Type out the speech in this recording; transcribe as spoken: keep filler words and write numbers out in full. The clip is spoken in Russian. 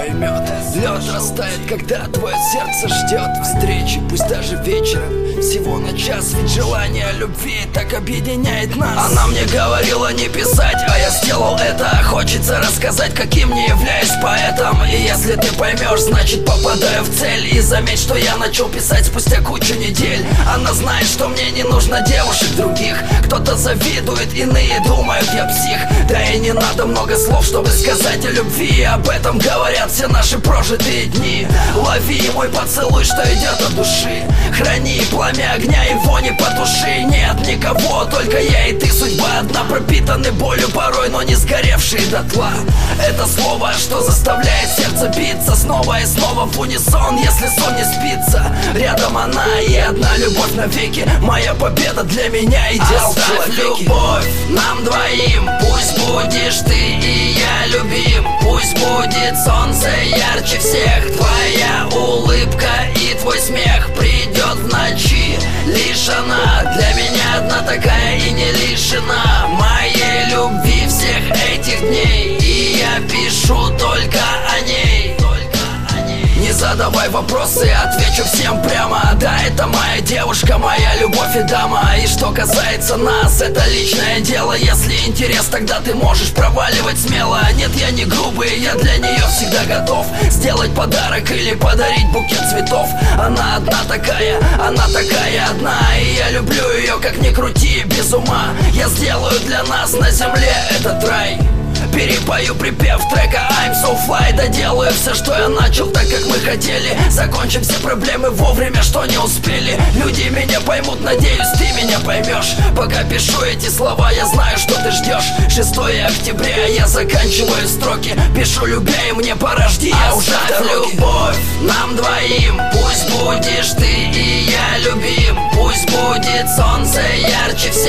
поймет. Лед растает, когда твое сердце ждет встречи, пусть даже вечером, всего на час. Ведь желание любви так объединяет нас. Она мне говорила не писать, а я сделал это. Хочется рассказать, каким не являюсь поэтом. И если ты поймешь, значит попадаю в цель. И заметь, что я начал писать спустя кучу недель. Она знает, что мне не нужно девушек других. Кто-то завидует, иные думают, я псих. Да и не надо много слов, чтобы сказать о любви. Об этом говорят все наши прожитые дни. Лови мой поцелуй, что идет от души. Храни пламя огня, его не потуши. Нет никого, только я и ты. Судьба одна, пропитаны болью порой, но не сгоревшие дотла. Это слово, что заставляет сердце биться снова и снова в унисон, если сон не спится. Рядом она и одна любовь навеки. Моя победа для меня идеал в человеке. Любовь нам двоим, пусть будешь ты и я любим. Пусть будет солнце ярче всех. Твоя улыбка и твой смех придет в ночи. Лишь она для меня одна такая и не лишена моей любви всех этих дней. И я пишу только о ней. Не задавай вопросы, отвечу всем прямо. Да, это моя девушка, моя любовь и дама. И что касается нас, это личное дело. Если интерес, тогда ты можешь проваливать смело. Нет, я не грубый, я для нее всегда готов сделать подарок или подарить букет цветов. Она одна такая, она такая одна. И я люблю ее, как ни крути, без ума. Я сделаю для нас на земле этот рай. Перепою припев трека I'm so fly. Доделаю все, что я начал, так как мы хотели. Закончим все проблемы вовремя, что не успели. Люди меня поймут, надеюсь, ты меня поймешь. Пока пишу эти слова, я знаю, что ты ждешь. шестое октября, я заканчиваю строки. Пишу любя, и мне пора, жди, я уже в дороге. Любовь нам двоим, пусть будешь ты и я любим. Пусть будет солнце ярче всех.